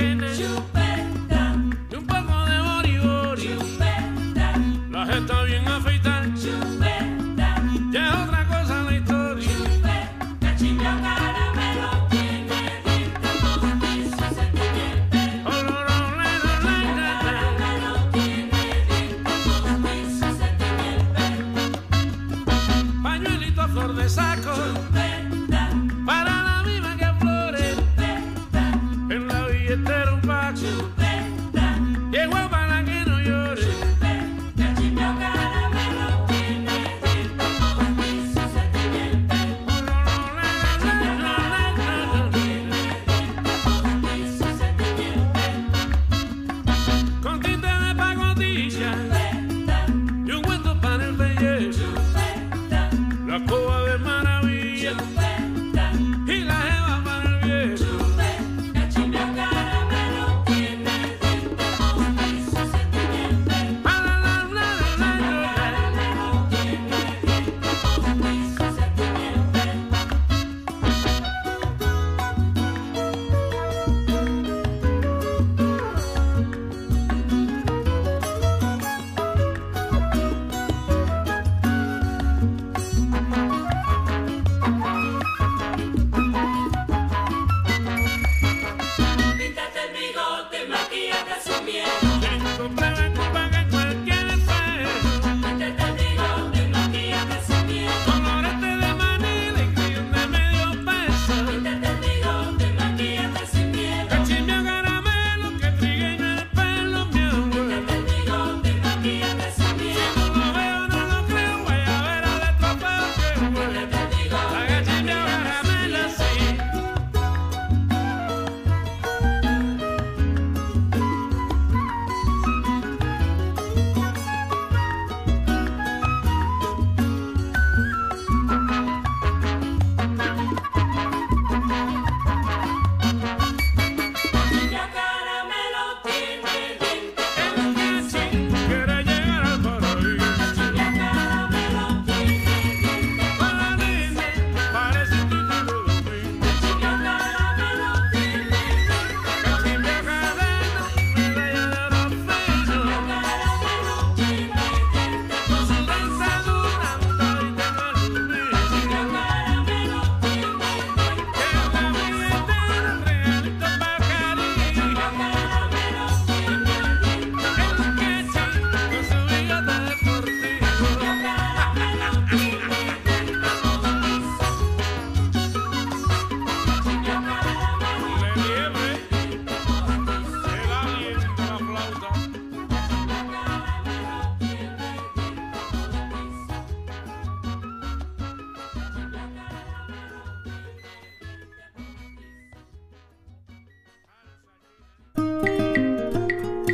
quene, chupeta, y un poco de bori-bori. chupeta, La jeta bien afeitada, chupeta, ya es otra cosa la historia. chupeta, chimio caramelo tiene dentro con su sentimiento. Caramelo tiene dentro con su sentimiento. Pañuelito a flor de saco, Chupeta, para la misma que flores, chupeta, en la billetera un paco, chupeta, llegó para que no llore. chupeta, chimio caramelo tiene dentro con su sentimiento. Con tinte de pacotilla y un cuento para el belleza, la coba de maravilla y la jeva para el viejo. Píntate el bigote, maquíllate sin miedo. Complemente